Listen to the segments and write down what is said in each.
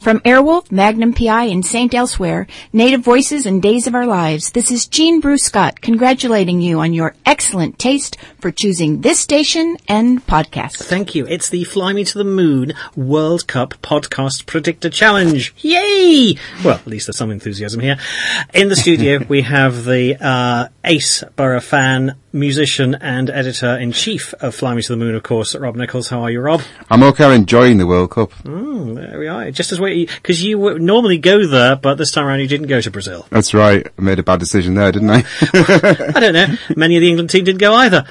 From Airwolf, Magnum PI, and St. Elsewhere, Native Voices and Days of Our Lives, this is Jean Bruce Scott congratulating you on your excellent taste for choosing this station and podcast. Thank you. It's the Fly Me to the Moon World Cup Podcast Predictor Challenge. Yay! Well, at least there's some enthusiasm here. In the studio, we have the Ace Borough fan, musician and editor-in-chief of Fly Me to the Moon, of course, Rob Nichols. How are you, Rob? I'm okay, enjoying the World Cup. There we are. Just as we, because you would normally go there, but this time around you didn't go to Brazil. That's right. I made a bad decision there, didn't I? I don't know. Many of the England team didn't go either.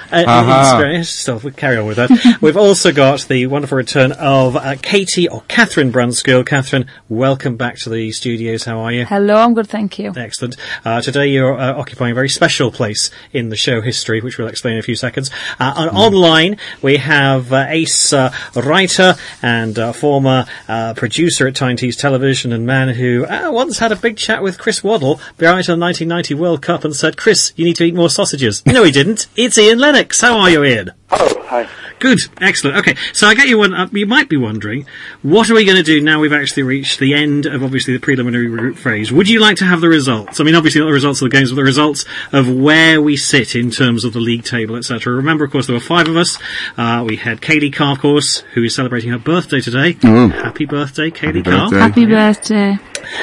Still, we'll carry on with that. We've also got the wonderful return of Katie, or Catherine Brunskill. Catherine, welcome back to the studios. How are you? Hello, I'm good, thank you. Excellent. Today you're occupying a very special place in the show history, which we'll explain in a few seconds. Online, we have Ace, writer and former producer at Tyne Tees Television, and man who once had a big chat with Chris Waddle prior to the 1990 World Cup and said, Chris, you need to eat more sausages. No, he didn't. It's Ian Lennox. How are you, Ian? Oh, hi. Good, excellent. Okay, so I get you one. You might be wondering, what are we going to do now we've actually reached the end of obviously the preliminary group phase? Would you like to have the results? I mean, obviously not the results of the games, but the results of where we sit in terms of the league table, etc. Remember, of course, there were 5 of us. We had Kaylee Carr, of course, who is celebrating her birthday today. Happy birthday, Kaylee Carr. Happy birthday.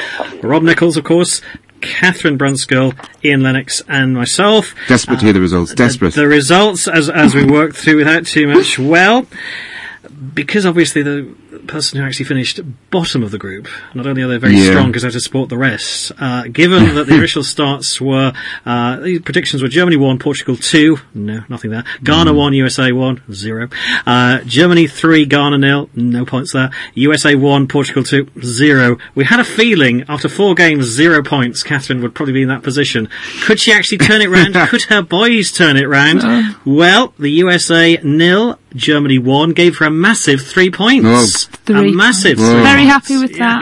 Rob Nichols, of course. Catherine Brunskill, Ian Lennox, and myself. Desperate to hear the results. Desperate. The results, as we worked through without too much. Well, because obviously the person who actually finished bottom of the group, not only are they very strong because they had to support the rest, given that the initial starts were, the predictions were Germany 1, Portugal 2, no, nothing there, Ghana 1, USA 1, 0, Germany 3, Ghana 0, no points there, USA 1, Portugal 2, 0. We had a feeling, after 4 games, 0 points, Catherine would probably be in that position. Could she actually turn it round? Could her boys turn it round? Well, the USA 0, Germany 1, gave her a massive 3 points. 3 a massive. Very happy with that.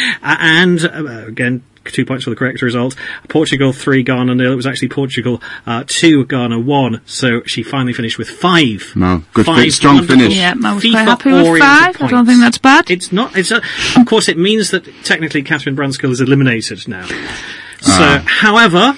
And again, 2 points for the correct result. Portugal 3, Ghana 0. It was actually Portugal 2, Ghana 1. So she finally finished with 5. No, good, 5 strong finish. Yeah, I was quite happy with 5. I don't think that's bad. It's not. Of course, it means that technically Catherine Brunskill is eliminated now. So, however.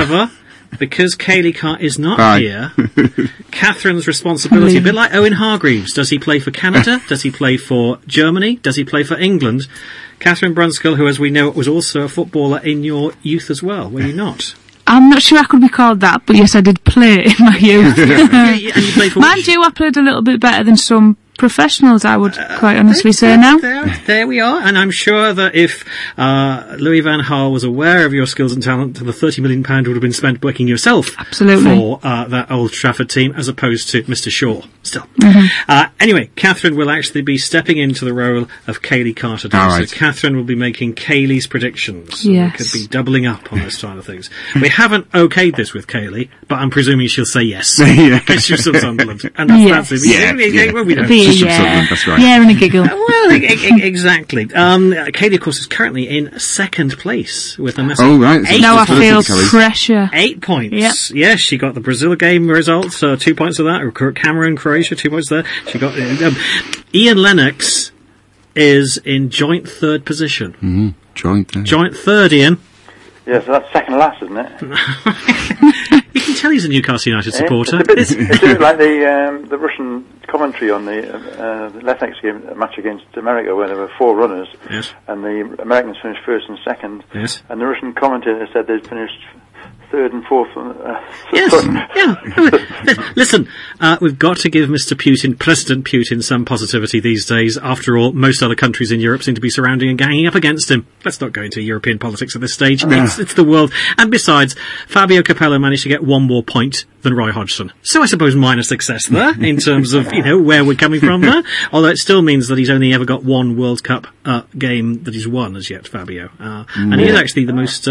Because Kaylee Carr is not here, Catherine's responsibility, a bit like Owen Hargreaves. Does he play for Canada? Does he play for Germany? Does he play for England? Catherine Brunskill, who, as we know, was also a footballer in your youth as well, were you not? I'm not sure I could be called that, but yes, I did play in my youth. And you played for Mind you, I played a little bit better than some professionals, I would quite honestly say now. There we are, and I'm sure that if Louis van Gaal was aware of your skills and talent, the £30 million would have been spent working yourself for that Old Trafford team, as opposed to Mr. Shaw. Still. Anyway, Catherine will actually be stepping into the role of Kaylee Carr today. Right. So Catherine will be making Kaylee's predictions. Yes. We could be doubling up on this side of things. We haven't okayed this with Kaylee, but I'm presuming she'll say yes. Because she's from Sunderland. And that's it. Well, we don't. That's right. Yeah, and a giggle. Well, exactly. Kaylee, of course, is currently in 2nd place with a massive 8 now I feel points. pressure. 8 points. Yep. Yes, she got the Brazil game results, 2 points of that. Cameroon, Croatia, 2 points there. She got Ian Lennox is in joint 3rd position. Joint 3rd, Ian. Yeah, so that's second last, isn't it? You can tell he's a Newcastle United supporter. It's a bit like the Russian commentary on the last next match against America, where there were 4 runners, and the Americans finished 1st and 2nd, and the Russian commentator said they'd finished 3rd and 4th. Yes. Listen, we've got to give Mr. Putin, President Putin, some positivity these days. After all, most other countries in Europe seem to be surrounding and ganging up against him. Let's not go into European politics at this stage. It's the world. And besides, Fabio Capello managed to get 1 more point than Roy Hodgson. So I suppose minor success there in terms of, where we're coming from there. Although it still means that he's only ever got 1 World Cup game that he's won as yet, Fabio. And he is actually the most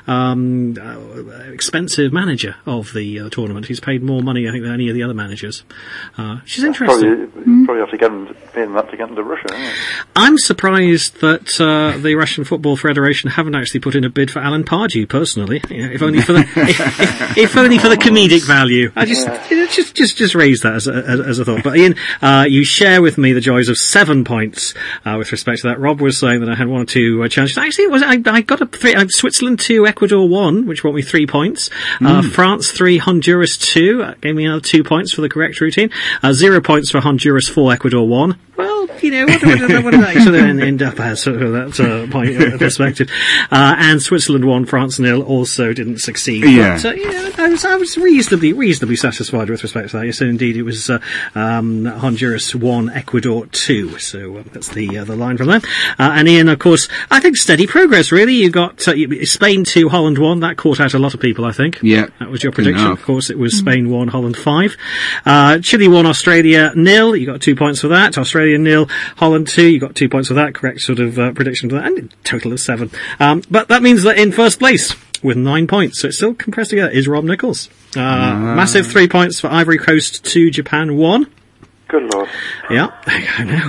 expensive manager of the tournament. He's paid more money, I think, than any of the other managers. Which is interesting. Probably have to pay them that to get into Russia, isn't it? I'm surprised that the Russian football Football Federation haven't actually put in a bid for Alan Pardew, personally. If only for the if only for the comedic value. I just raise that as a thought. But Ian, you share with me the joys of 7 points with respect to that. Rob was saying that I had 1 or 2 challenges. Actually, I got a 3. Switzerland 2, Ecuador 1, which brought me 3 points. France 3, Honduras 2, gave me another 2 points for the correct routine. 0 points for Honduras 4, Ecuador 1. Well, what did that sort of end up as, sort of that point of perspective? And Switzerland 1, France 0 also didn't succeed. Yeah. But, I was reasonably satisfied with respect to that. Yes, indeed, it was Honduras 1, Ecuador 2. So that's the line from there. And Ian, of course, I think steady progress, really. You got Spain 2, Holland 1. That caught out a lot of people, I think. Yeah. That was your prediction. Of course, it was Spain 1, Holland 5. Chile 1, Australia 0. You got 2 points for that. Australia 0, Holland 2. You got 2 points for that. Correct sort of prediction for that. And a total of 7. But that means that in first place, with 9 points, so it's still compressed together, is Rob Nichols. Massive 3 points for Ivory Coast 2, Japan 1. Good Lord. Yeah, I know.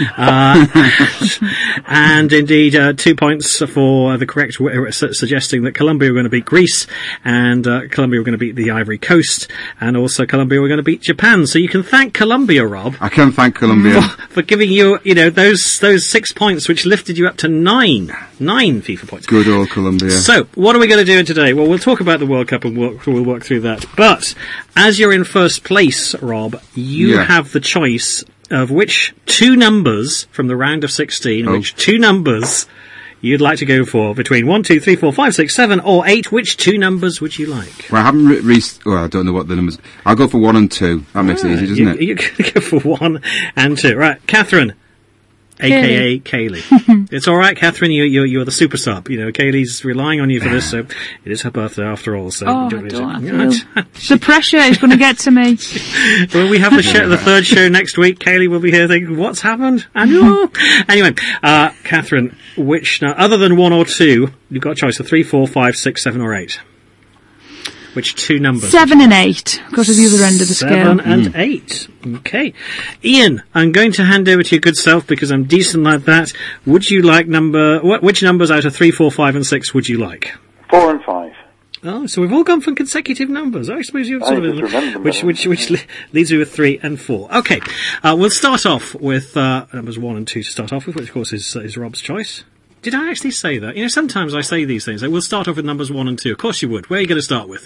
And indeed, 2 points for the correct suggesting that Colombia were going to beat Greece, and Colombia were going to beat the Ivory Coast, and also Colombia were going to beat Japan. So you can thank Colombia, Rob. I can thank Colombia for giving you, those 6 points, which lifted you up to 9 FIFA points. Good old Colombia. So, what are we going to do today? Well, we'll talk about the World Cup and we'll work through that. But as you're in first place, Rob, you have the choice of which 2 numbers from the round of 16, which 2 numbers you'd like to go for between 1, 2, 3, 4, 5, 6, 7 or 8. Which 2 numbers would you like? Well, I haven't I don't know what the numbers. I'll go for 1 and 2. That makes it easy, doesn't it? You're going to go for 1 and 2. Right, Catherine. AKA Kaylee. It's all right, Catherine. You're the super sub. Kaylee's relying on you for this, so it is her birthday after all. So the pressure is going to get to me. Well, we have the third show next week. Kaylee will be here thinking, "What's happened?" Anyway, Catherine, which other than 1 or 2, you've got a choice of 3, 4, 5, 6, 7, or 8. Which 2 numbers? 7 and 8. Go to the other end of the scale. 7 and 8. Okay. Ian, I'm going to hand over to your good self because I'm decent like that. Would you like which numbers out of 3, 4, 5 and 6 would you like? 4 and 5. Oh, so we've all gone for consecutive numbers. I suppose you've sort of which leaves me with 3 and 4. Okay. We'll start off with numbers 1 and 2 to start off with, which of course is Rob's choice. Did I actually say that? Sometimes I say these things. We'll start off with numbers 1 and 2. Of course you would. Where are you going to start with?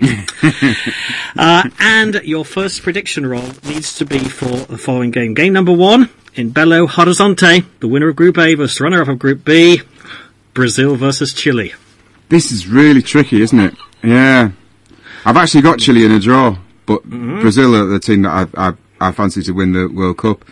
And your first prediction roll needs to be for the following game. Game number 1, in Belo Horizonte, the winner of Group A versus runner-up of Group B, Brazil versus Chile. This is really tricky, isn't it? Yeah. I've actually got Chile in a draw, but Brazil are the team that I fancy to win the World Cup.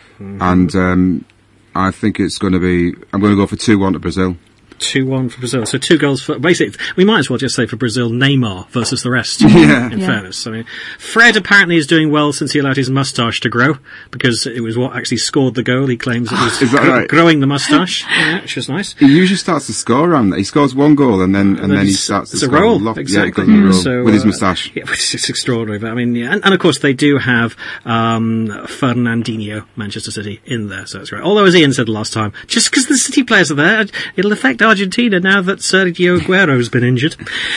And I think it's going to be... I'm going to go for 2-1 to Brazil. 2-1 for Brazil. So 2 goals for... Basically, we might as well just say for Brazil, Neymar versus the rest, in fairness. I mean, Fred apparently is doing well since he allowed his moustache to grow, because it was what actually scored the goal. He claims it was growing the moustache, which was nice. He usually starts to score around that. He scores 1 goal and then he starts to score a roll. Exactly. So, with his moustache. Yeah, which is extraordinary. But I mean, and of course they do have Fernandinho, Manchester City, in there, so that's right. Although, as Ian said last time, just because the City players are there, it'll affect Argentina now that Sergio Aguero's been injured.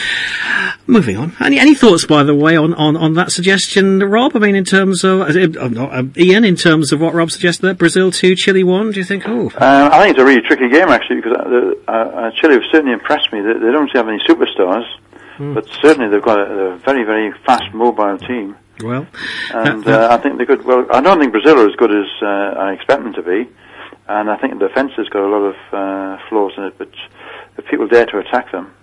Moving on. Any thoughts, by the way, on that suggestion, Rob? I mean, in terms of Ian, in terms of what Rob suggested there, Brazil 2, Chile 1. Do you think? I think it's a really tricky game actually, because Chile have certainly impressed me. They don't have any superstars, but certainly they've got a very, very fast, mobile team. Well, and I think they're good. Well, I don't think Brazil are as good as I expect them to be, and I think the defence has got a lot of flaws in it. But if people dare to attack them,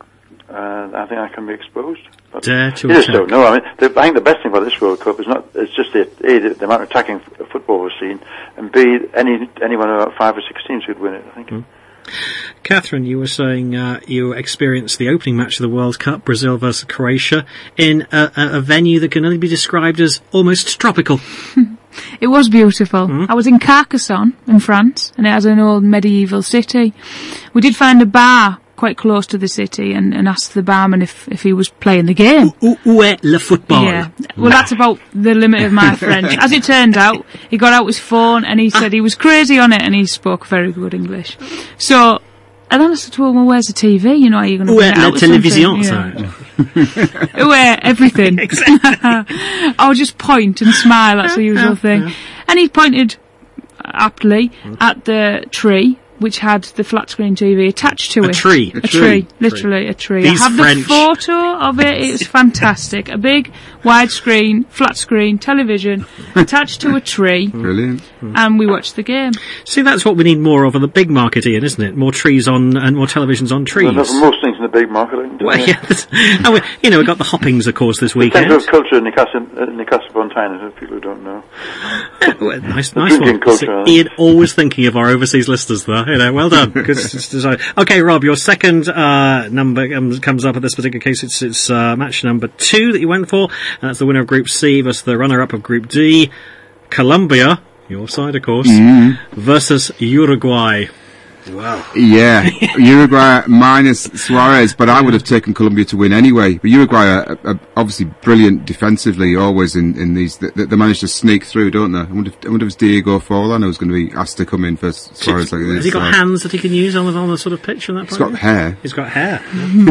I think I can be exposed. But dare to you just don't know. I mean, I think the best thing about this World Cup is it's just the amount of attacking football we've seen, and B, anyone about 5 or 6 teams could win it, I think. Catherine, you were saying you experienced the opening match of the World Cup, Brazil versus Croatia, in a venue that can only be described as almost tropical. It was beautiful. I was in Carcassonne in France, and it has an old medieval city. We did find a bar quite close to the city and asked the barman if he was playing the game. Où est le football? Yeah. Well, that's about the limit of my French. As it turned out, he got out his phone and he said he was crazy on it, and he spoke very good English. So And then I said to her, well, where's the TV? You know, are you going to bring it out with television, Where everything. I would just point and smile, that's the usual thing. Yeah. And he pointed aptly at the tree, which had the flat screen TV attached to it. A tree. Literally a tree. These I have French. the photo of it. It's fantastic. A big widescreen, flat screen television attached to a tree. Brilliant. And we watched the game. See, that's what we need more of on the big market, Ian, isn't it? More trees on and more televisions on trees. Well, most things in the big market. Well, yes. And we've got the Hoppings, of course, this weekend. Centre of culture in Newcastle-upon-Tyne, for people who don't know. Well, nice one. Culture, Ian, always thinking of our overseas listeners there. Well done. Okay, Rob, your second number comes up at this particular case. It's match number 2 that you went for. That's the winner of Group C versus the runner-up of Group D. Colombia, your side, of course, versus Uruguay. Wow. Yeah, Uruguay minus Suarez, but I would have taken Colombia to win anyway. But Uruguay are obviously brilliant defensively, always in these. They manage to sneak through, don't they? I wonder if it's Diego Forlán who's going to be asked to come in for Suarez like this. Has he got hands that he can use on the sort of pitch? He's got hair. He's got hair.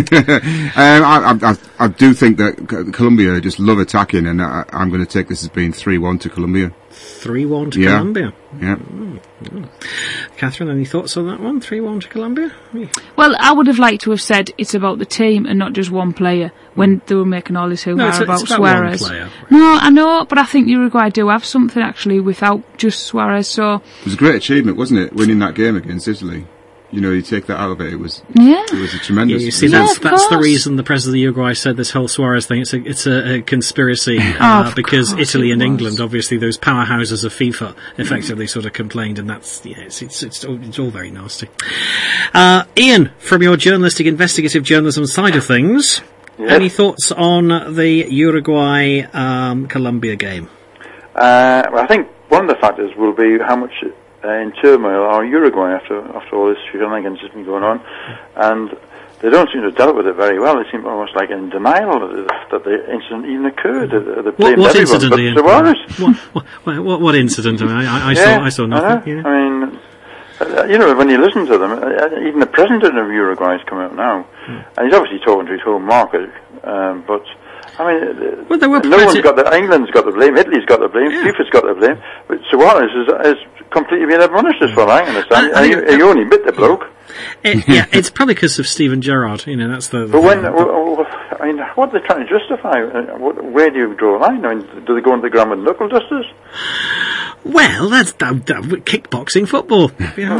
I do think that Colombia just love attacking, and I'm going to take this as being 3-1 to Colombia. 3-1 to Colombia. Yeah. Catherine, any thoughts on that one? 3-1 to Colombia? Well, I would have liked to have said it's about the team and not just one player when they were making all this hoo-ha about Suarez. One player. No, I know, but I think Uruguay do have something actually without just Suarez. So it was a great achievement, wasn't it? Winning that game against Italy. You know, you take that out of it, it was a tremendous. Yeah, you see, that's the reason the president of Uruguay said this whole Suarez thing. It's a conspiracy because Italy and England, obviously those powerhouses of FIFA, effectively sort of complained, and that's it's all very nasty. Ian, from your journalistic, investigative journalism side of things, any thoughts on the Uruguay Colombia game? Well, I think one of the factors will be how much in turmoil are Uruguay after all this shenanigans has been going on, and they don't seem to have dealt with it very well. They seem almost like in denial that the incident even occurred. They blamed what everyone incident, but Ian? Suarez. What incident? I saw nothing. I mean, when you listen to them, even the president of Uruguay has come out now, and he's obviously talking to his home market, but I mean, England's got the blame, Italy's got the blame, FIFA's got the blame, but Suarez is completely been admonished as far as I understand. You only bit the bloke. It's probably because of Steven Gerrard. That's the. But what are they trying to justify? Where do you draw a line? I mean, do they go into the ground with knuckle dusters? Well, that's kickboxing football.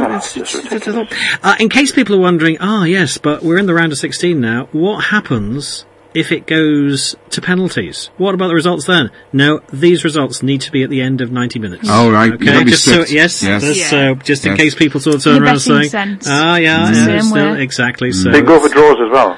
In case people are wondering, yes, but we're in the round of 16 now. What happens if it goes to penalties? What about the results then? No, these results need to be at the end of 90 minutes. Oh, right. Okay, just in case people sort of turn around saying, exactly. So they go for draws as well.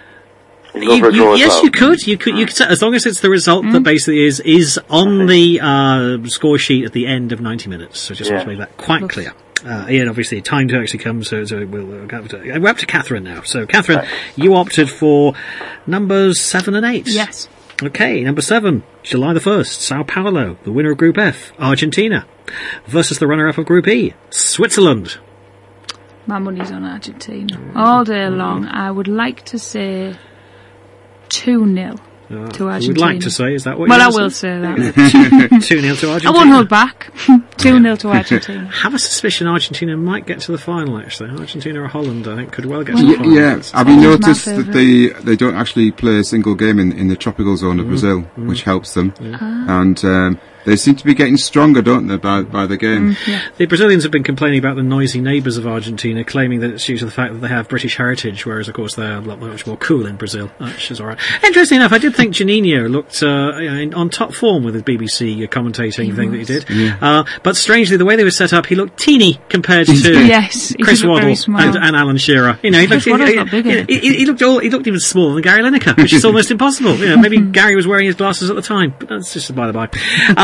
You could. You could, as long as it's the result that basically is on the score sheet at the end of 90 minutes. So just want to make that quite clear. Ian, obviously, time to actually come, so we're up to Catherine now. So, Catherine, you opted for numbers 7 and 8. Yes. Okay, number 7, July the 1st, Sao Paulo, the winner of Group F, Argentina, versus the runner-up of Group E, Switzerland. My money's on Argentina. All day long. I would like to say 2-0. To Argentina. You would like to say, is that what you're saying? Well, I will say that. 2-0 to Argentina. I won't hold back. 2-0 to Argentina. Have a suspicion Argentina might get to the final, actually. Argentina or Holland, I think, could well get to the final. Yeah, have you noticed that they don't actually play a single game in the tropical zone of Brazil, which helps them. And they seem to be getting stronger, don't they, by the game? The Brazilians have been complaining about the noisy neighbours of Argentina, claiming that it's due to the fact that they have British heritage, whereas, of course, they're much more cool in Brazil, which is all right. Interesting enough, I did think Juninho looked on top form with his BBC commentating thing that he did. But strangely, the way they were set up, he looked teeny compared to Chris Waddle and Alan Shearer. He looked even smaller than Gary Lineker, which is almost impossible. Maybe Gary was wearing his glasses at the time, but that's just by the by.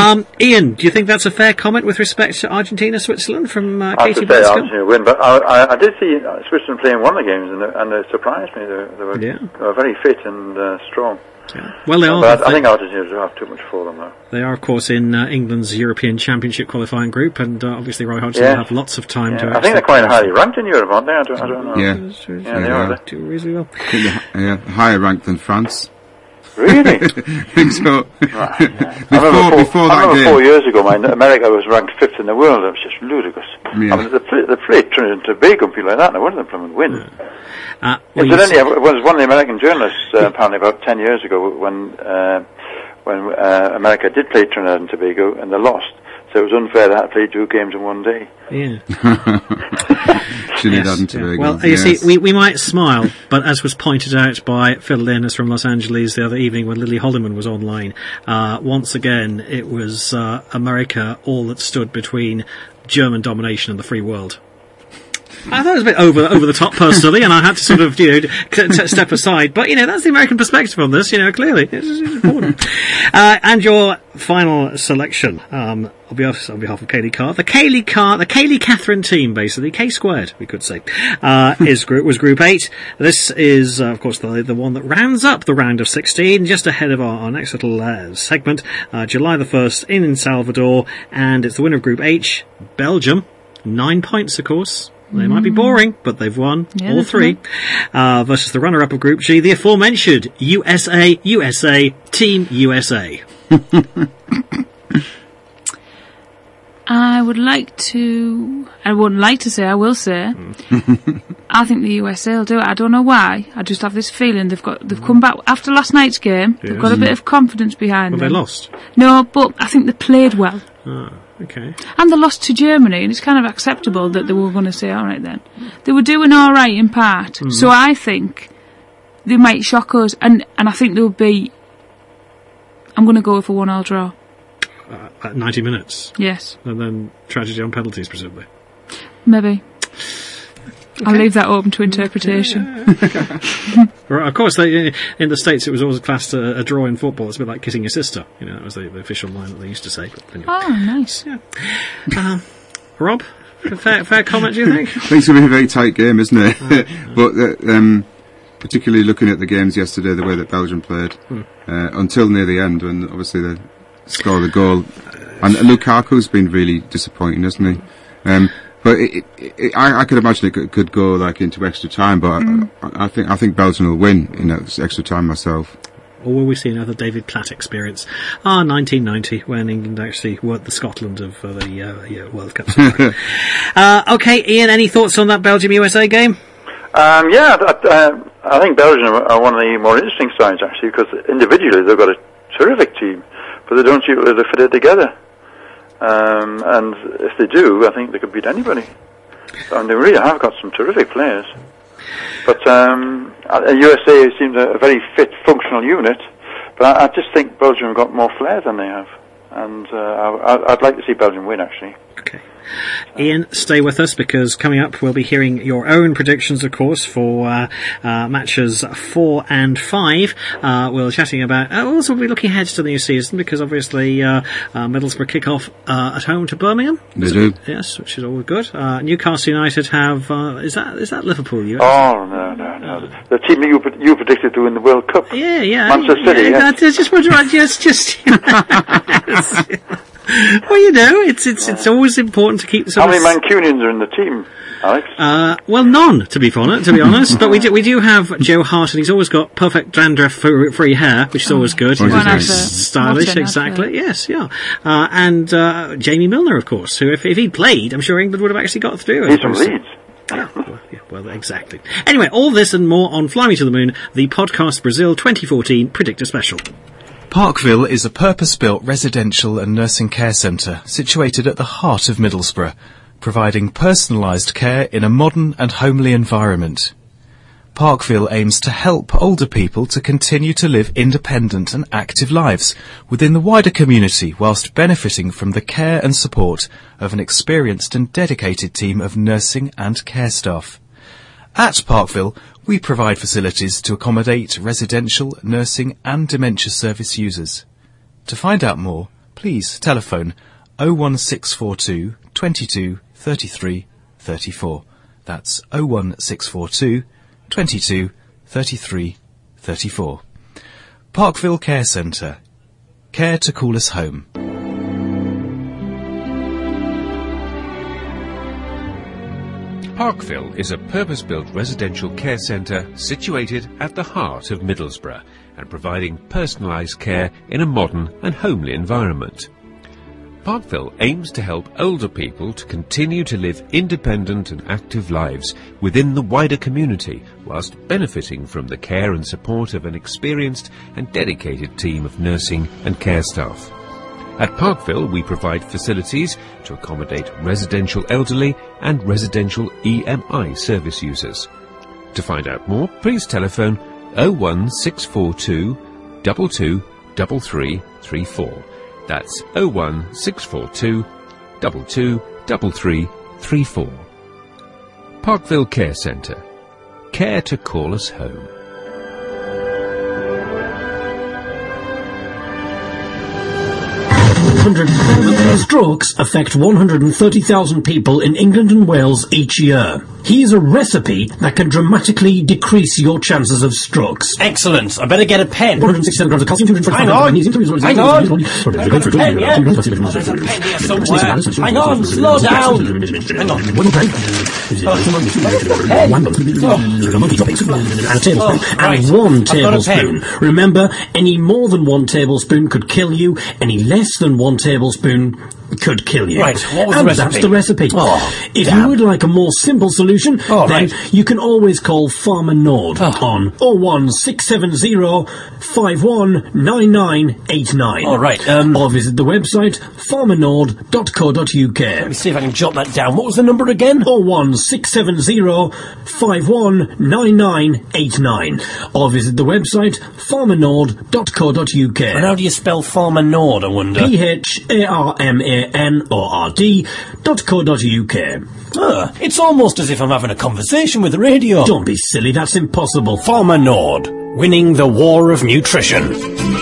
Ian, do you think that's a fair comment with respect to Argentina-Switzerland from Katie Benscombe? Argentina win, but I did see Switzerland playing one of the games, and it surprised me. They were very fit and strong. Yeah. Well, they are. But I think Argentina will have too much for them, though. They are, of course, in England's European Championship qualifying group, and obviously Roy Hodgson will have lots of time to. I think they're quite highly ranked in Europe, aren't they? I don't know. Yeah, they are. Do reasonably Yeah, well. higher ranked than France. Really? I think so. Right, yeah. Before that game, 4 years ago, America was ranked 5th in the world. It was just ludicrous. Yeah. I mean, they played Trinidad and Tobago and people like that, and they wouldn't have them win. Incidentally, it was one of the American journalists, apparently about 10 years ago, when America did play Trinidad and Tobago, and they lost. So it was unfair they had to play 2 games in one day. Yeah. Trinidad and Tobago. Well, you see, we might smile, but as was pointed out by Phil Lennis from Los Angeles the other evening when Lily Holliman was online, once again, it was America all that stood between German domination and the free world. I thought it was a bit over the top personally, and I had to sort of, step aside. But, that's the American perspective on this, clearly. It's important. And your final selection, on behalf of Kaylee Carr, the Kaylee Catherine team, basically, K squared, we could say, was Group 8. This is, of course, the one that rounds up the round of 16, just ahead of our next little segment, July the 1st in Salvador, and it's the winner of Group H, Belgium, 9 points, of course. They might be boring, but they've won all 3. Versus the runner-up of Group G, the aforementioned USA, Team USA. I wouldn't like to say, I will say, I think the USA will do it. I don't know why. I just have this feeling they've come back after last night's game. Yes. They've got a bit of confidence behind them. They lost? No, but I think they played well. Okay. And they lost to Germany, and it's kind of acceptable that they were going to say, all right then. They were doing all right in part. So I think they might shock us, and I think they'll be, I'm going to go with a 1-1 draw. At 90 minutes? Yes. And then tragedy on penalties, presumably? Maybe. Okay. I'll leave that open to interpretation. Right, of course, in the States it was always classed a draw in football. It's a bit like kissing your sister. That was the official line that they used to say. But anyway. Oh, nice. Yeah. Rob, fair comment, do you think? I think it's going to be a very tight game, isn't it? But particularly looking at the games yesterday, the way that Belgium played, until near the end, when obviously they scored the goal. And Lukaku's been really disappointing, hasn't he? But I could imagine it could go like into extra time, but I think Belgium will win in extra time myself. Or will we see another David Platt experience? 1990, when England actually were the Scotland of the World Cup. Okay, Ian, any thoughts on that Belgium-USA game? I think Belgium are one of the more interesting sides, actually, because individually they've got a terrific team, but they don't seem to fit it together. And if they do, I think they could beat anybody. And they really have got some terrific players. But USA seems a very fit, functional unit. But I just think Belgium have got more flair than they have. And I'd like to see Belgium win, actually. Okay. Ian, stay with us, because coming up we'll be hearing your own predictions, of course, for matches 4 and 5. We're chatting about, also we'll be looking ahead to the new season, because obviously Middlesbrough kick off at home to Birmingham. They do. Yes, which is always good. Newcastle United have, is that Liverpool? Oh, no. The team that you predicted to win the World Cup. Yeah. Manchester City, I just wonder, just well, it's always important to keep the How many Mancunians are in the team, Alex? Well, none, to be honest. But we do have Joe Hart, and he's always got perfect dandruff-free hair, which is always good. He's very stylish, exactly. Yes, yeah. And Jamie Milner, of course, who, if he'd played, I'm sure England would have actually got through. He's from Leeds. Well, exactly. Anyway, all this and more on Fly Me to the Moon, the Podcast Brazil 2014 Predictor Special. Parkville is a purpose-built residential and nursing care centre situated at the heart of Middlesbrough, providing personalised care in a modern and homely environment. Parkville aims to help older people to continue to live independent and active lives within the wider community, whilst benefiting from the care and support of an experienced and dedicated team of nursing and care staff. At Parkville, we provide facilities to accommodate residential, nursing and dementia service users. To find out more, please telephone 01642 22 33 34. That's 01642 22 33 34. Parkville Care Centre. Care to call us home. Parkville is a purpose-built residential care centre situated at the heart of Middlesbrough and providing personalised care in a modern and homely environment. Parkville aims to help older people to continue to live independent and active lives within the wider community whilst benefiting from the care and support of an experienced and dedicated team of nursing and care staff. At Parkville, we provide facilities to accommodate residential elderly and residential EMI service users. To find out more, please telephone 01642 22 33 34. That's 01642 22 33 34. Parkville Care Centre. Care to call us home. Strokes affect 130,000 people in England and Wales each year. Here's a recipe that can dramatically decrease your chances of strokes. Excellent. I better get a pen. 167 grams of calcium, 225 Hang on. Hang on. I've got a pen, yeah. There's a pen here somewhere. Hang on, slow down. Hang on. And 1 tablespoon. Remember, any more than 1 tablespoon could kill you. Any less than 1 tablespoon could kill you. Right, what was the recipe? That's the recipe. If you would like a more simple solution, then you can always call Farmer Nord on 01670 519989. All right. Or visit the website farmernord.co.uk. Let me see if I can jot that down. What was the number again? 01670 519989. Or visit the website farmernord.co.uk. And how do you spell Farmer Nord, I wonder? PHARMANORD.co.uk. It's almost as if I'm having a conversation with the radio. Don't be silly, that's impossible. Farmer Nord, winning the war of nutrition.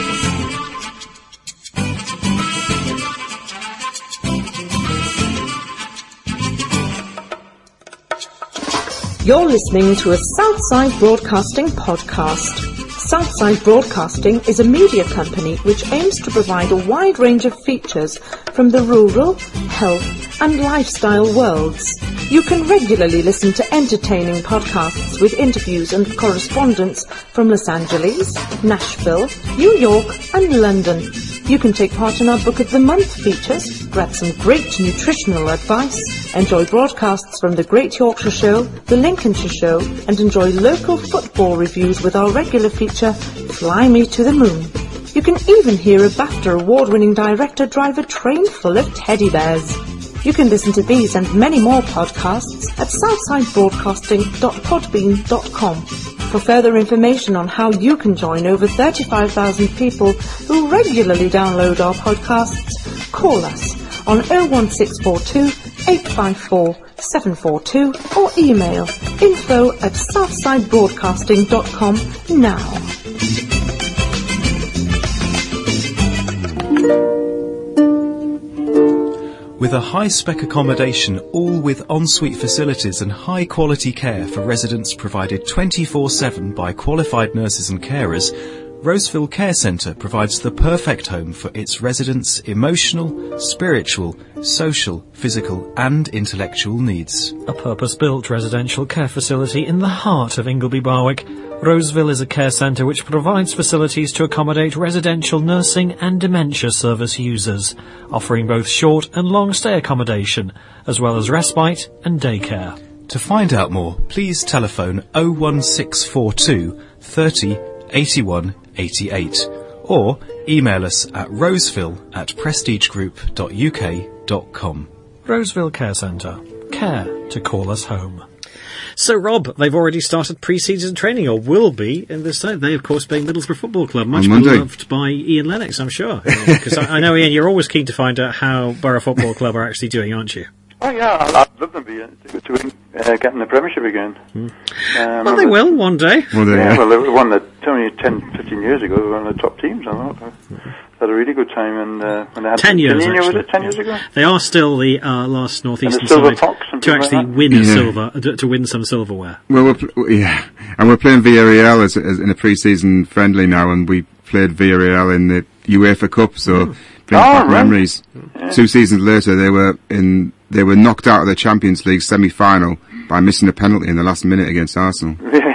You're listening to a Southside Broadcasting podcast. Southside Broadcasting is a media company which aims to provide a wide range of features from the rural, health and lifestyle worlds. You can regularly listen to entertaining podcasts with interviews and correspondence from Los Angeles, Nashville, New York and London. You can take part in our Book of the Month features, grab some great nutritional advice, enjoy broadcasts from the Great Yorkshire Show, the Lincolnshire Show, and enjoy local football reviews with our regular feature, Fly Me to the Moon. You can even hear a BAFTA award-winning director drive a train full of teddy bears. You can listen to these and many more podcasts at southsidebroadcasting.podbean.com. For further information on how you can join over 35,000 people who regularly download our podcasts, call us on 01642 854 742 or email info@southsidebroadcasting.com now. With a high-spec accommodation, all with ensuite facilities and high-quality care for residents provided 24/7 by qualified nurses and carers, Roseville Care Centre provides the perfect home for its residents' emotional, spiritual, social, physical and intellectual needs. A purpose-built residential care facility in the heart of Ingleby Barwick, Roseville is a care centre which provides facilities to accommodate residential nursing and dementia service users, offering both short and long stay accommodation, as well as respite and daycare. To find out more, please telephone 01642 30 81 88 or email us at roseville@prestigegroup.uk.com. Roseville Care Centre. Care to call us home. So, Rob, they've already started pre-season training, or will be, in this time. They, of course, being Middlesbrough Football Club, much beloved by Ian Lennox, I'm sure. Because I know, Ian, you're always keen to find out how Borough Football Club are actually doing, aren't you? Oh, yeah, I'd love them to getting the Premiership again. Well, they will one day. Well, they won the Tony only 10, 15 years ago, they were one of the top teams. I thought they had a really good time, and when they had 10 years. was it 10 years ago? They are still the last northeastern side to actually win silver, to win some silverware. Well, and we're playing Villarreal as in a pre-season friendly now, and we played Villarreal in the UEFA Cup, so brings back memories. Yeah. 2 seasons later, they were knocked out of the Champions League semi-final by missing a penalty in the last minute against Arsenal. Really?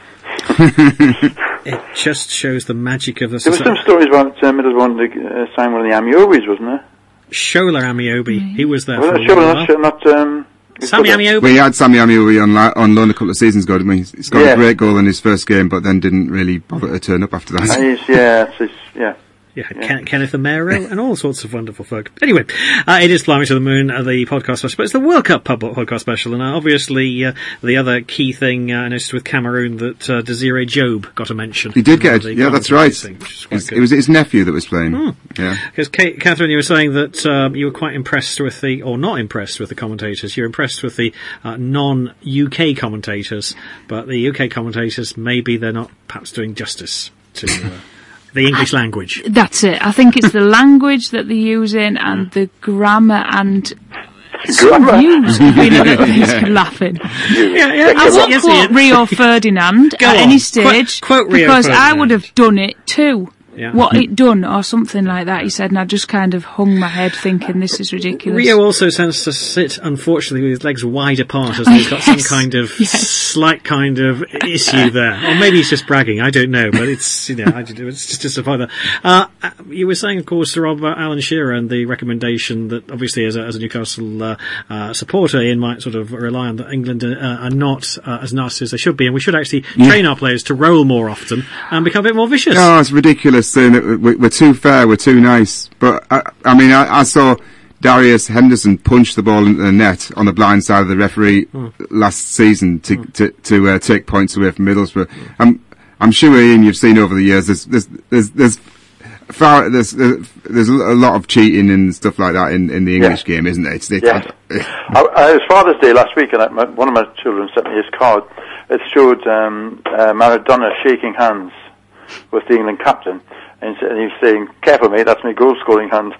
It just shows the magic of the society. There were some stories about Middlesbrough wanted to sign one of the Amiobis, wasn't there? Shola Amiobi. He was there for a while. Sammy Amiobi? We had Sammy Amiobi on loan a couple of seasons ago, didn't we? He's got a great goal in his first game, but then didn't really bother to turn up after that. Kenneth Amero and all sorts of wonderful folk. Anyway, it is Flying to the Moon, the podcast special, but it's the World Cup podcast special, and obviously the other key thing I noticed with Cameroon that Desiree Job got a mention. He did get it. Yeah, that's right. It was his nephew that was playing. Yeah. Because Catherine, you were saying that you were quite impressed with or not impressed with the commentators. You're impressed with the non-UK commentators, but the UK commentators, maybe they're not perhaps doing justice to the English language. That's it. I think it's the language that they're using and the grammar and some views. Laughing. I won't quote Rio Ferdinand at any stage quote because I would have done it too. What it done or something like that, he said, and I just kind of hung my head thinking this is ridiculous. Rio also tends to sit, unfortunately, with his legs wide apart as though he's got some kind of slight kind of issue there. Or maybe he's just bragging, I don't know, but it's, it's just disappointing. You were saying, of course, Rob, about Alan Shearer and the recommendation that obviously as a Newcastle supporter, Ian might sort of rely on that England are not as nasty as they should be, and we should actually train our players to roll more often and become a bit more vicious. Oh, it's ridiculous. Saying that we're too fair, we're too nice. But I saw Darius Henderson punch the ball into the net on the blind side of the referee last season to take points away from Middlesbrough. I'm sure, Ian, you've seen over the years there's a lot of cheating and stuff like that in the English game, isn't there? It was Father's Day last week, and one of my children sent me his card. It showed Maradona shaking hands with the England captain, and he was saying, "Careful, mate, that's my goal-scoring hand."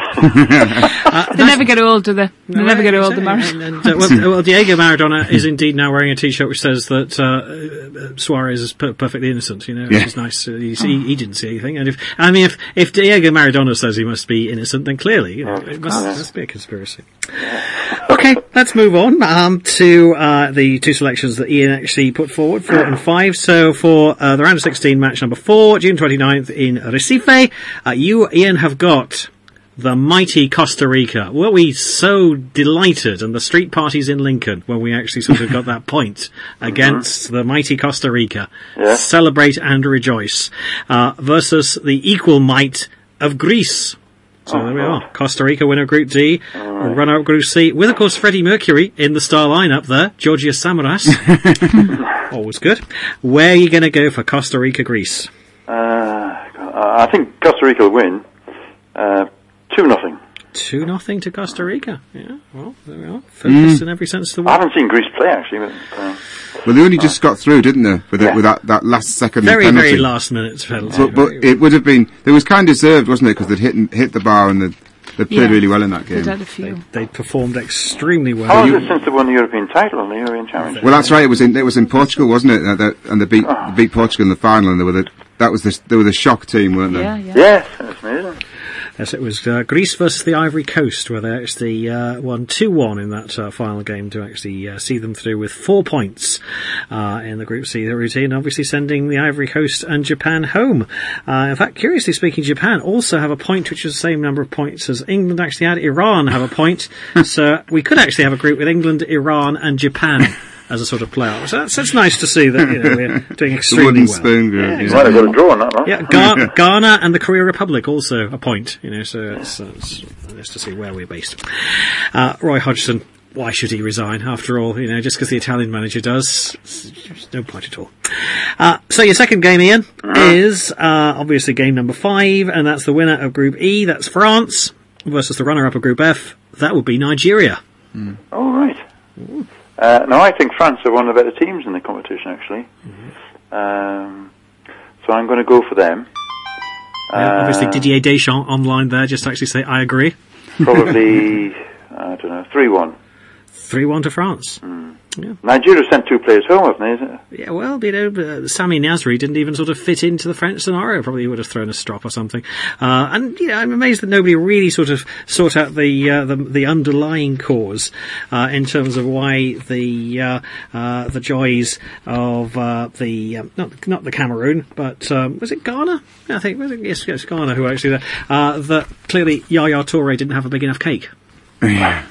They never get old, do they? They never get old, the Maradona. Well, Diego Maradona is indeed now wearing a T-shirt which says that Suarez is perfectly innocent. Which is nice. He didn't see anything. And if Diego Maradona says he must be innocent, then clearly it must be a conspiracy. Okay, let's move on to the two selections that Ian actually put forward, 4 and 5. So for the round of 16 match number 4, June 29th in Recife, you, Ian, have got the mighty Costa Rica. Were we so delighted, and the street parties in Lincoln, when we actually sort of got that point against the mighty Costa Rica. Celebrate and rejoice. Versus the equal might of Greece. So there we are. Costa Rica winner Group D, runner up Group C, with of course Freddie Mercury in the star lineup there, Georgios Samaras. Always good. Where are you going to go for Costa Rica, Greece? I think Costa Rica will win. 2-0. 2-0 to Costa Rica. Yeah, well, there we are. Focused in every sense of the word. I haven't seen Greece play, actually. Well, they only just got through, didn't they? With that last second penalty. Very last minute penalty. But it would have been, it was kind of deserved, wasn't it? Because they'd hit the bar and they played really well in that game. They'd had a few. They performed extremely well. How was it since they won the European title and the European Championship? Well, that's right. It was in Portugal, wasn't it? And they beat Portugal in the final, and they were the shock team, weren't they? Yes, that's amazing. Yes, it was Greece versus the Ivory Coast, where they actually won 2-1 in that final game to actually see them through with 4 points in the Group C routine, obviously sending the Ivory Coast and Japan home. In fact, curiously speaking, Japan also have a point, which is the same number of points as England actually had. Iran have a point, so we could actually have a group with England, Iran and Japan as a sort of playoff. So that's nice to see that we're doing extremely well. Spoon group, you might have got a draw on that, right? Yeah, Ghana and the Korea Republic also a point. So it's nice to see where we're based. Roy Hodgson, why should he resign? After all, just because the Italian manager does, there's no point at all. So your second game, Ian, is obviously game number 5, and that's the winner of Group E. That's France versus the runner-up of Group F. That would be Nigeria. Oh, right. No, I think France are one of the better teams in the competition, actually. So I'm going to go for them. Obviously, Didier Deschamps online there, just to actually say, I agree. Probably, I don't know, 3-1. 3-1 to France. Yeah. Nigeria sent 2 players home, haven't they? Isn't it? Yeah, well, Sami Nasri didn't even sort of fit into the French scenario. Probably would have thrown a strop or something. And I'm amazed that nobody really sort of sought out the underlying cause in terms of why the joys of not the Cameroon, but was it Ghana? I think yes, Ghana who actually that clearly Yaya Toure didn't have a big enough cake. Yeah.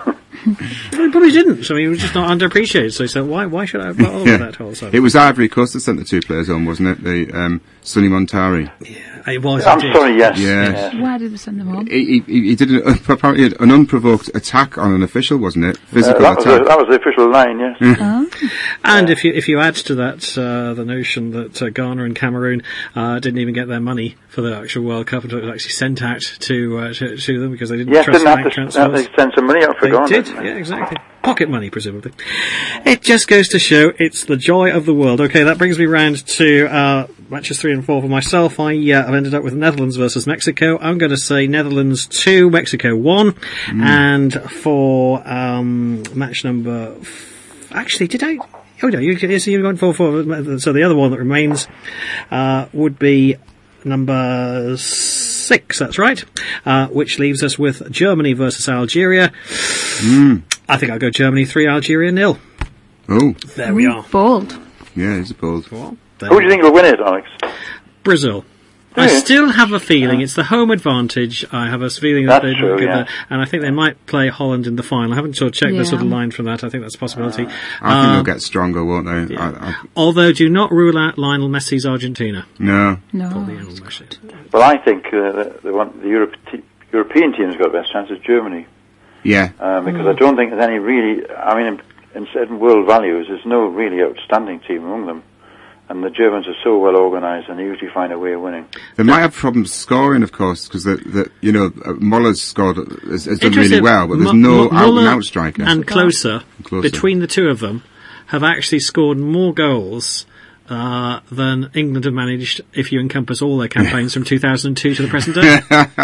He probably didn't, so he was just not underappreciated. So he said, why should I bother with that whole stuff? It was Ivory Coast that sent the 2 players home, wasn't it? The Sonny Montari. Yeah, it was. I'm sorry, yes. Yeah. Why did they send them home? He did apparently an unprovoked attack on an official, wasn't it? Physical attack. That was the official line, yes. And if you add to that the notion that Ghana and Cameroon didn't even get their money for the actual World Cup until it was actually sent out to them because they didn't trust bank transfers. They sent some money out for Ghana. They did, yeah, exactly. Pocket money, presumably. It just goes to show it's the joy of the world. Okay, that brings me round to matches 3 and 4 for myself. I've ended up with Netherlands versus Mexico. I'm going to say Netherlands 2, Mexico 1. And for match number... Actually, did I... Oh, no, you're going 4-4. So the other one that remains would be number 6, that's right. Which leaves us with Germany versus Algeria. I think I'll go Germany 3, Algeria 0. Oh. There we are. Bold. Yeah, it's bold. Who do you think will win it, Alex? Brazil. I still have a feeling it's the home advantage. I have a feeling that they will give and I think they might play Holland in the final. I haven't sort of checked the sort of line from that. I think that's a possibility. I think they'll get stronger, won't they? Yeah. Although, do not rule out Lionel Messi's Argentina. No. Well, I think the European team's got the best chance is Germany. Yeah. Because I don't think there's any really... I mean, in certain world values, there's no really outstanding team among them. And the Germans are so well organised, and they usually find a way of winning. They might have problems scoring, of course, because Muller's scored has done really well, but there's no out-and-out striker. And Klose, between the two of them, have actually scored more goals than England have managed if you encompass all their campaigns from 2002 to the present day.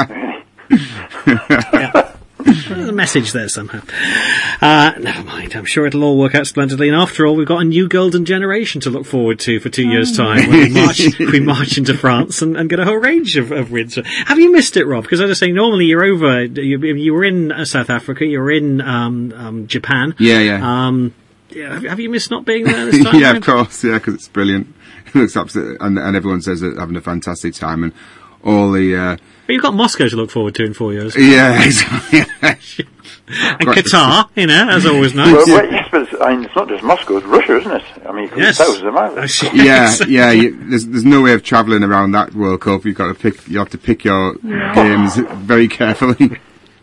Yeah. There's a message there somehow. Never mind, I'm sure it'll all work out splendidly. And after all, we've got a new golden generation to look forward to for 2 years' time when we march into France and get a whole range of wins. Have you missed it, Rob? Because as I was saying, normally you're over, you were in South Africa, you were in Japan. Yeah. Have you missed not being there this time? Yeah, of course, yeah, because it's brilliant. It looks absolutely, and everyone says they're having a fantastic time, and all the... But you've got Moscow to look forward to in 4 years. Yeah, exactly. And Qatar, as always nice. Well, yes, but it's not just Moscow, it's Russia, isn't it? I mean, it's thousands of miles. There's no way of travelling around that World Cup. You have to pick your games very carefully.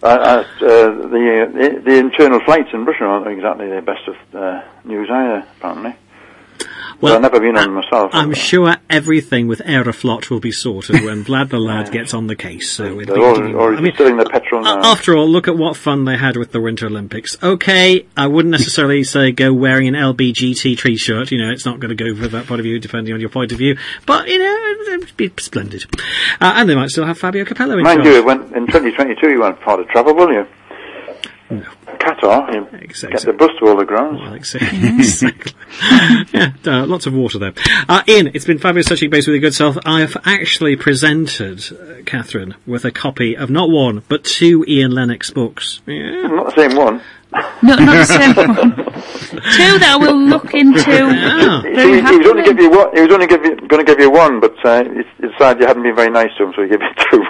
The internal flights in Russia aren't exactly the best of news either, apparently. Well, I've never been on myself. I'm sure everything with Aeroflot will be sorted when Vlad the Lad gets on the case. So they're already stealing their petrol now. After all, look at what fun they had with the Winter Olympics. Okay, I wouldn't necessarily say go wearing an LBGT t-shirt. It's not going to go for that point of view, depending on your point of view. But, it'd be splendid. And they might still have Fabio Capello in charge. Mind you, in 2022 you weren't part of travel, will you? No. Qatar, get the bus to all the grounds. Well, exactly. Lots of water there. Ian, it's been fabulous touching base with your good self. I've actually presented Catherine with a copy of not one, but 2 Ian Lennox books. Yeah. Not the same one. No, not the same one. 2 that I will look into. He was only going to give you 1, but he decided you hadn't been very nice to him, so he gave you 2.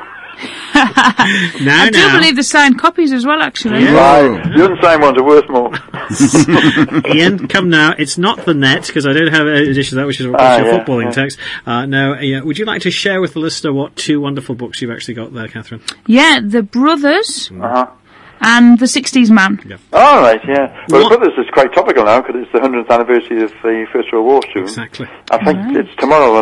I do believe the signed copies as well, actually. Yeah. You didn't sign ones, are worth more. Ian, come now. It's not the net, because I don't have an edition of that, which is your footballing text. Would you like to share with the listener what 2 wonderful books you've actually got there, Catherine? Yeah, The Brothers. And The 60s Man. Yeah. All right, yeah. Well, The Brothers is quite topical now because it's the 100th anniversary of the First World War soon. Exactly. I think it's tomorrow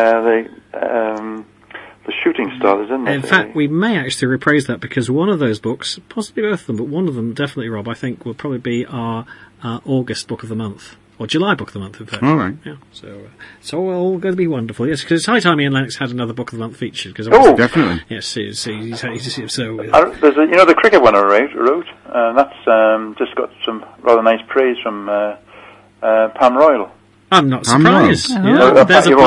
the shooting stars, isn't it? In fact, we may actually reprise that because one of those books, possibly both of them, but one of them definitely, Rob, I think will probably be our August book of the month. or July Book of the Month, in fact. All right. Yeah, so it's all going to be wonderful. Yes, because it's high time Ian Lennox had another Book of the Month featured. Definitely. Yes, he's so. There's the cricket one I wrote, and that's just got some rather nice praise from Pam Royal. I'm not surprised. There's a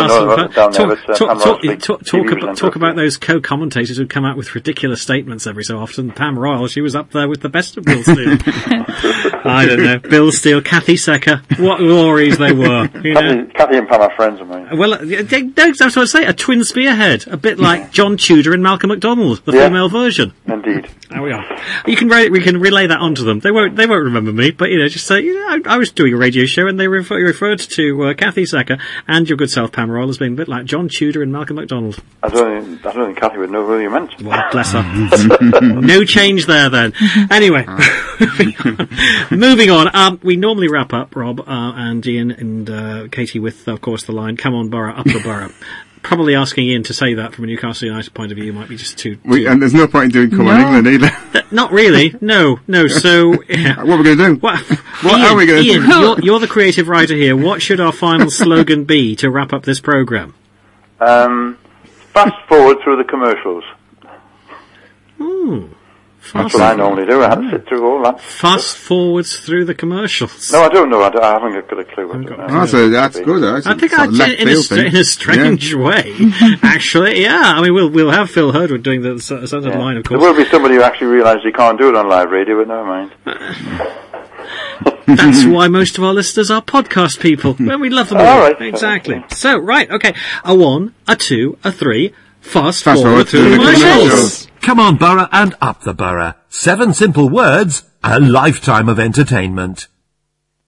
talk about those co-commentators who come out with ridiculous statements every so often. Pam Royal, she was up there with the best of Bill Steele. I don't know. Bill Steele, Kathy Secker, what glories they were. You know? Kathy and Pam are friends of mine. Well, that's what I say. A twin spearhead, a bit like John Tudor and Malcolm MacDonald, the female version. Indeed. There we are. We can relay that onto them. They won't remember me, but just say, I was doing a radio show and they referred to Kathy Secker and your good self Pam Royal as being a bit like John Tudor and Malcolm MacDonald. I don't think Kathy would know who you meant. Well, bless her. No change there then. Anyway, moving on. We normally wrap up, Rob and Ian and Katie, with, of course, the line, "Come on, Borough, up the Borough." Probably asking Ian to say that from a Newcastle United point of view might be just too... And there's no point in doing Come on England either. Not really. No. So... Yeah. What are we going to do? What are we going to do? You're the creative writer here. What should our final slogan be to wrap up this programme? Fast forward through the commercials. That's what I normally do. I had to sit through all that. Fast forwards through the commercials. No, I don't know. I haven't got a clue. That's good. I think in a strange way, actually. Yeah, I mean, we'll have Phil Herdwood doing the Sunday line, of course. There will be somebody who actually realises he can't do it on live radio, but never mind. That's why most of our listeners are podcast people. Well, we love them all. Right. Exactly. So, right, okay. A 1, a 2, a 3. Fast forward through the commercials. Come on, Borough, and up the Borough. 7 simple words, a lifetime of entertainment.